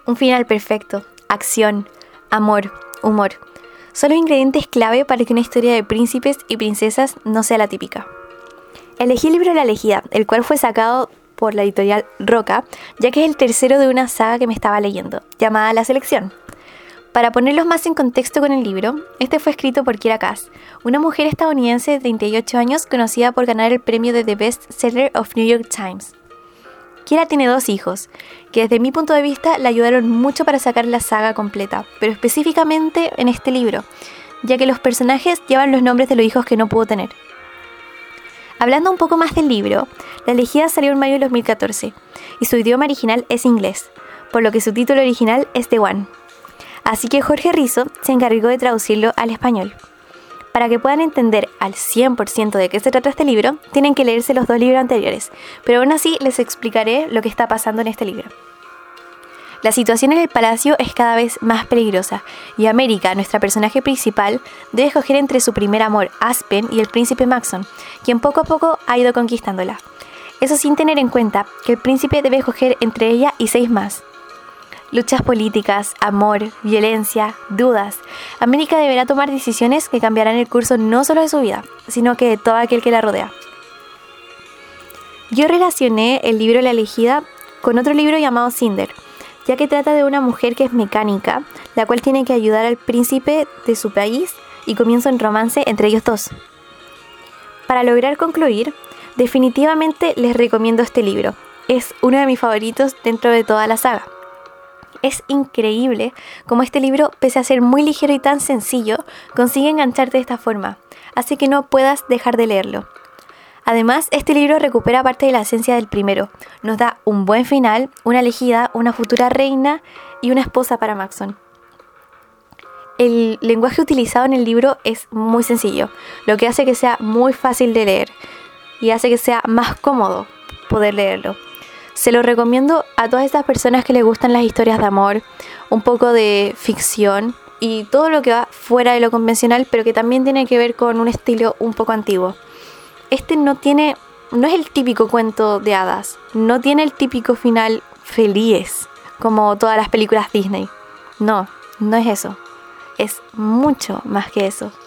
Un final perfecto, acción, amor, humor. Son los ingredientes clave para que una historia de príncipes y princesas no sea la típica. Elegí el libro La Elegida, el cual fue sacado por la editorial Roca, ya que es el tercero de una saga que me estaba leyendo, llamada La Selección. Para ponerlos más en contexto con el libro, este fue escrito por Kiera Cass, una mujer estadounidense de 38 años conocida por ganar el premio de The Best Seller of New York Times. Kiera tiene 2 hijos, que desde mi punto de vista le ayudaron mucho para sacar la saga completa, pero específicamente en este libro, ya que los personajes llevan los nombres de los hijos que no pudo tener. Hablando un poco más del libro, La Elegida salió en mayo de 2014 y su idioma original es inglés, por lo que su título original es The One. Así que Jorge Rizo se encargó de traducirlo al español. Para que puedan entender al 100% de qué se trata este libro, tienen que leerse los 2 libros anteriores, pero aún así les explicaré lo que está pasando en este libro. La situación en el palacio es cada vez más peligrosa y América, nuestra personaje principal, debe escoger entre su primer amor, Aspen, y el príncipe Maxon, quien poco a poco ha ido conquistándola. Eso sin tener en cuenta que el príncipe debe escoger entre ella y 6 más. Luchas políticas, amor, violencia, dudas. América deberá tomar decisiones que cambiarán el curso no solo de su vida, sino que de todo aquel que la rodea. Yo relacioné el libro La Elegida con otro libro llamado Cinder, ya que trata de una mujer que es mecánica, la cual tiene que ayudar al príncipe de su país y comienza un romance entre ellos 2. Para lograr concluir, definitivamente les recomiendo este libro. Es uno de mis favoritos dentro de toda la saga. Es increíble cómo este libro, pese a ser muy ligero y tan sencillo, consigue engancharte de esta forma, así que no puedas dejar de leerlo. Además, este libro recupera parte de la esencia del primero. Nos da un buen final, una elegida, una futura reina y una esposa para Maxon. El lenguaje utilizado en el libro es muy sencillo, lo que hace que sea muy fácil de leer y hace que sea más cómodo poder leerlo. Se lo recomiendo a todas estas personas que les gustan las historias de amor, un poco de ficción y todo lo que va fuera de lo convencional, pero que también tiene que ver con un estilo un poco antiguo. Este no es el típico cuento de hadas, no tiene el típico final feliz como todas las películas Disney. No es eso, es mucho más que eso.